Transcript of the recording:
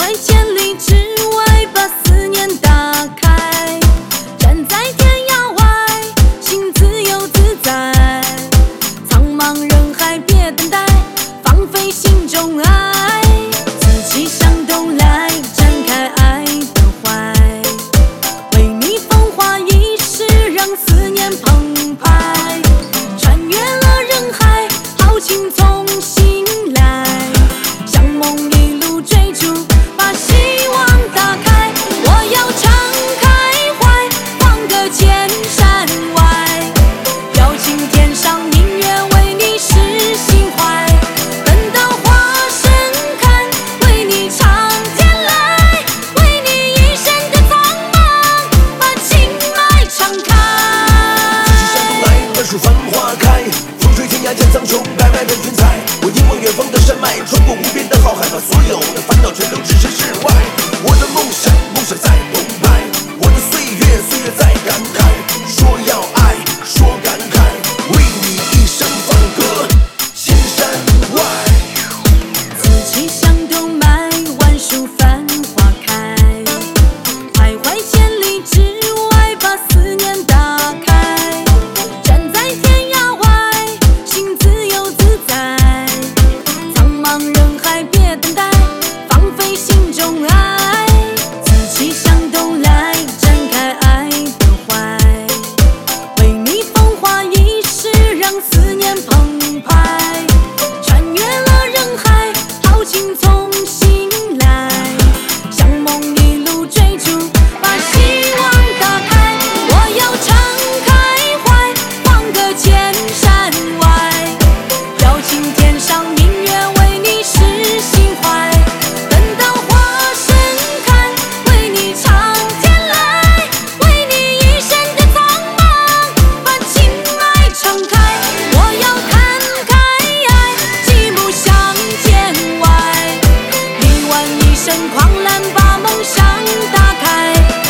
怀千里之外，把思念打开。站在天涯外，心自由自在。苍茫人海，别等待，放飞心中爱。自己向东来，展开爱的怀。为你风华一世，让思念澎湃。穿越了人海，豪情从心来。向梦一路追逐，把希望打开。我要敞开怀，放个千山外。邀请天上明月，为你释心怀。等到花盛开，为你唱天籁。为你一生的苍茫，把情爱敞开。 自己向东来，万树繁花开。风吹天涯间，苍穹白白的云彩。我仰望远方的山脉，穿过无边的浩瀚，把所有的烦恼全都置身事外。我的梦想在澎湃，我的岁月在感慨。说要爱，说感慨，为你一生放歌千山外。 自己向东迈，万树繁花开。徘徊千里之外，把思念打开。站在天涯外，心自由自在。苍茫人海，别等待，放飞心中爱。自己向东来，展开爱的怀。为你风华一世，让思念澎湃。穿越了人海，豪情从心来。向梦一路追逐，把希望打开。我要敞开怀，放个千山外。邀请天上明月，为你释心怀。等到花盛开，为你唱天籁。为你一生的苍茫，把情爱敞开。我要看开爱，极目向天外。力挽一生狂澜，把梦想打开。